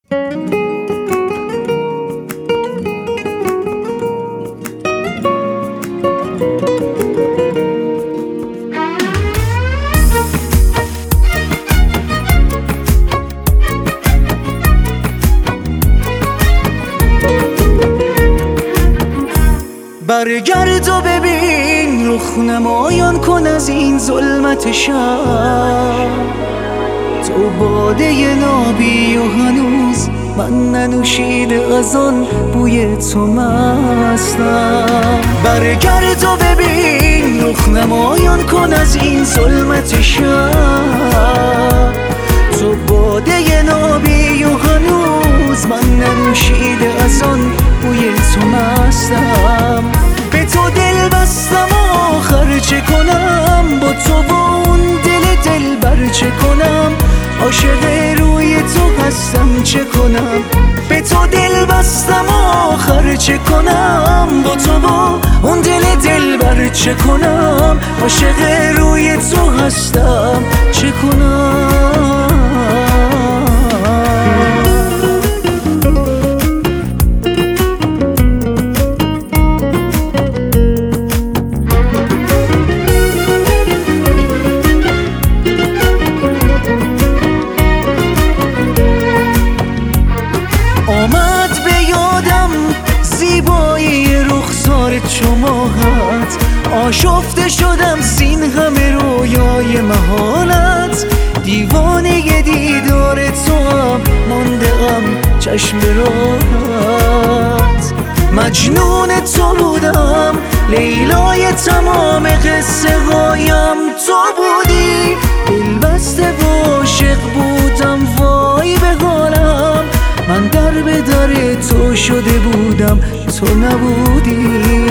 برگرد و ببین، رخ نمایان کن از این ظلمت شب. تو باده نابی و هنوز من ننوشیده از آن بوی تو مستم. برگرد و ببین، رخ نمایان کن از این ظلمت شب. تو باده نابی و هنوز من ننوشیده از آن بوی تو مستم. به تو دل بستم آخر چه کنم، با تو با اون دل بر چه کنم. عاشق روی تو هستم چه کنم. به تو دل بستم آخر چه کنم، با تو با اون دل بر چه کنم. عاشق روی تو هستم چه کنم. آمد به یادم زیبایی رخسار چو ماهت، آشفته شدم زین همه رویای محالت. دیوانه دیدار تو هم ماندم چشم راهت. مجنون تو بودم، لیلای تمام قصه هایم تو بودی. دل بسته و عاشق بودم، وای به حالم. من در به در تو شده بودم، تو نبودی.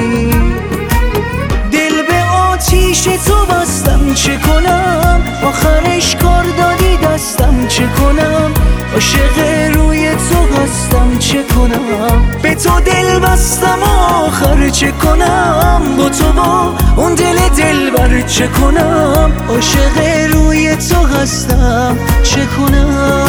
دل به آتیش تو بستم چه کنم، آخرش کار دادی دستم چه کنم. عاشق روی تو هستم چه کنم. به تو دل بستم آخر چه کنم، با تو با اون دل بر چه کنم. عاشق روی تو هستم چه کنم.